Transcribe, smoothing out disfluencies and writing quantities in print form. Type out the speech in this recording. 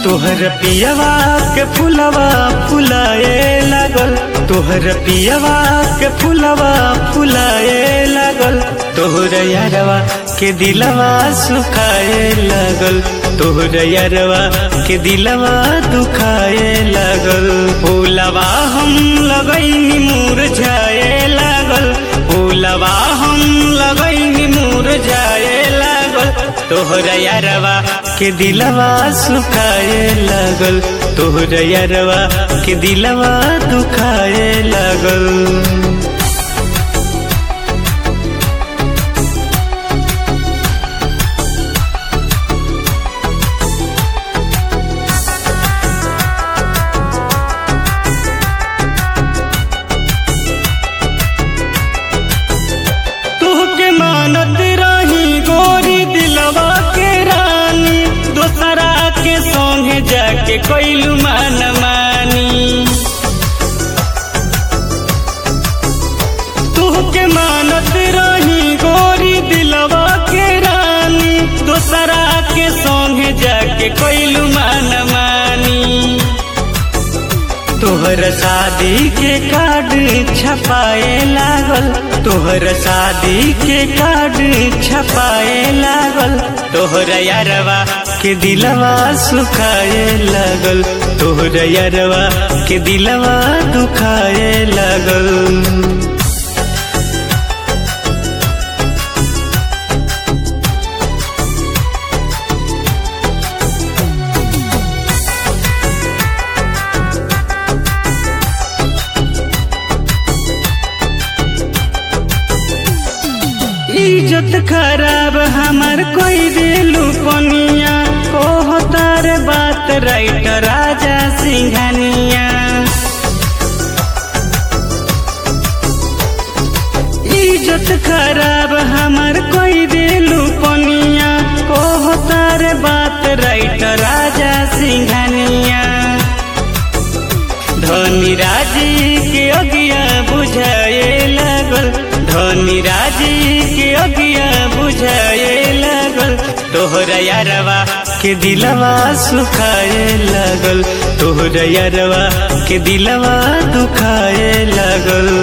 तोहर पियवा के फुलवा फुलाए लागल, तोहर पियवा के फुलवा फुलाए लागल, तोहर यारवा के दिलवा सुखाए लागल, तोहर यारवा के दिलवा दुखाए लागल। फूलवा हम लगैनी मुरझाए लागल, फूलवा हम लगैनी मुरझाए लागल, तोहर यारवा के दिलवा सुखाए लागल, तोहर यारवा के दिलवा दुखाए लागल। तुहके मानत रही गोरी दिलवा के रानी, दोसरा के संगे जाके कोइलू मान मानी। तुहके मानत रही गोरी दिलवा के रानी, दोसरा के संगे जाके कोइलू मान मानी। तोहर शादी के कार्ड छपाए लागल, तोहर शादी के कार्ड छपाए लागल, तोहर यारवा के दिलवा सुखाए लागल, तोहर यारवा के दिलवा दुखाए लागल। इज्जत खराब हमार कोई दिलू पनिया, कोह तार बात राइट राजा सिंघानिया। इज्जत खराब हमार कोई दिलू पनिया, कोह तार बात राइट राजा सिंघानिया। धनी राजी के अगिया बुझाए लागल, धनी राजी के अगिया बुझाए लागल, तोहर यारवा के दिलवा सुखाए लागल, तोहर यारवा के दिलवा दुखाए लागल।